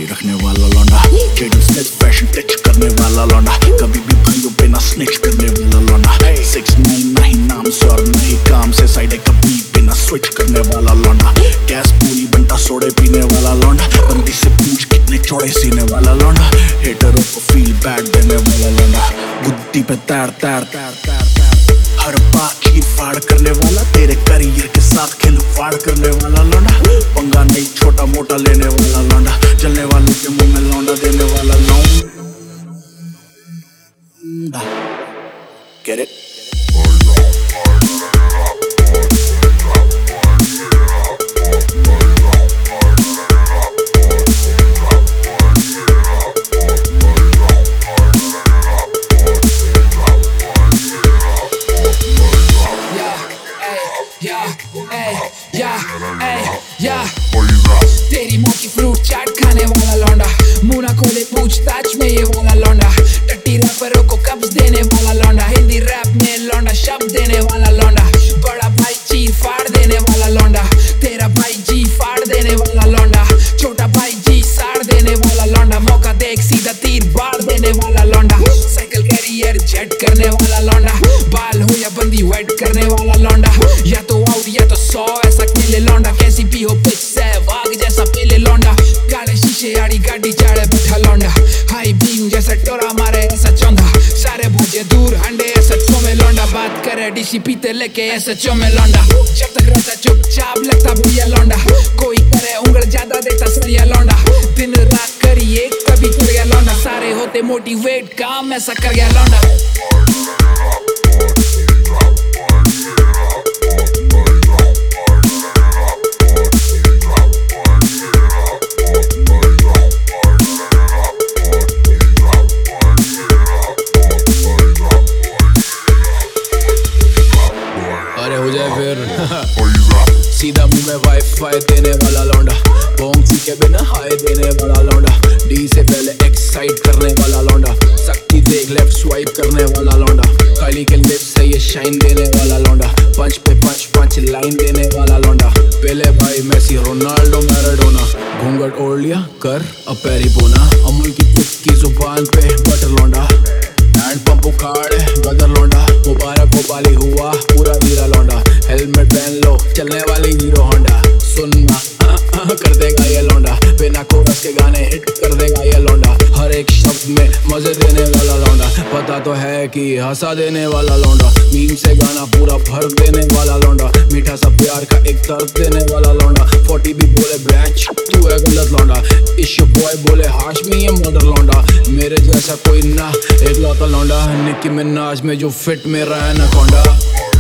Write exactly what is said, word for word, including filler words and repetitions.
Party रखने वाला लौंडा, जेडल स्नेच फैशन टच करने वाला लौंडा, कभी भी भाइयों पे ना स्नेच करने वाला लौंडा। सिक्स नाइन नहीं नाम से और नहीं काम से, साइड है कभी पे ना स्विच करने वाला लौंडा। गैस पूरी बनता सोडे पीने वाला लौंडा, बंदी से पूछ कितने चौड़े सीने वाला लौंडा। हेटरों को फील बैड देने वाला लौंडा, गुद्दी पे तैर तैर तैर तैर तैर हर बात चीर फाड़ करने वाला, तेरे करियर के साथ खिलवाड़ करने वाला लौंडा। पंगा नहीं छोटा मोटा लेने वाला लौंडा, जलने वाले के मुंह में लौंडा देने वाला लौंडा। Get it? तेरी माँ की फ्रूट चाट खाने वाला लौंडा, मुंह ना खोले पूछताछ में ये वाला लौंडा। टट्टी रैपरों को कब्ज देने वाला लौंडा, हिंदी रैप में लौंडा शब्द देने वाला लौंडा। बड़ा भाई चीर फाड़ देने वाला लौंडा, तेरा भाई जी फाड़ देने वाला लौंडा। छोटा भाई जी साड़ देने वाला लौंडा, मौका देख सीधा तीर बाढ़ देने वाला लौंडा। साइकिल कैरियर जेट करने वाला लौंडा, बाल हो या बंदी वेट करने वाला लौंडा। या तो आउट या तो सौ ऐसा खेले लौंडा, कैसी भी हो पिच सहवाग जैसा पीले लौंडा। काले शीशे आड़ी गाड़ी चाड़े बैठा लौंडा, हाई बीम जैसा टोरा मारे ऐसा चौंधा। सारे भाजे दूर अंडे ऐसा छो में लौंडा, बात करे डीसी पीते लेके ऐसा चो में लौंडा। जब तक रहता चुपचाप लगता भैया लौंडा, कोई करे उंगल ज्यादा देता सरिया लौंडा। दिन रात करिए कभी कर गया लौंडा, सारे होते मोटिवेट काम ऐसा कर गया लौंडा। अरे हो जाए फिर सीधा मुंह में वाईफाई देने वाला लौंडा, बोंग के बिना हाई देने वाला लौंडा। डी से पहले एक्साइट करने वाला लौंडा, शक्ति देख लेफ्ट स्वाइप करने वाला लौंडा। काली के लिप्स से ये शाइन देने वाला लौंडा, पंच पे पंच पंच लाइन देने वाला लौंडा। पहले भाई मेसी रोनाल्डो मैराडोना, घूंघट ओढ़ लिया कर अब पैरी बोना। अमूल की की जुबान पे बटर लौंडा, हैंड पंप उखाड़े बदर लौंडा। मुबारक हो बाली हुआ पूरा हीरा लौंडा, हेलमेट पहन लो चलने वाली हीरो होंडा। सुनना आ, आ, कर देगा ये लौंडा, बिना कोरस के गाने हिट कर देगा ये लौंडा। हर एक शब्द में मजे देने वाला लौंडा, पता तो है कि हंसा देने वाला लौंडा। मीम से गाना पूरा भर देने वाला लौंडा, मीठा सा प्यार का एक दर्द देने वाला लौंडा। फोर्टी भी बोले बैच तू है गलत लौंडा, इश्यू बॉय बोले हाशमी ये मॉडल लौंडा। मेरे जैसा कोई ना एक लौता लौंडा, निकी मिनाज में जो फिट में रहा है ना कौंडा।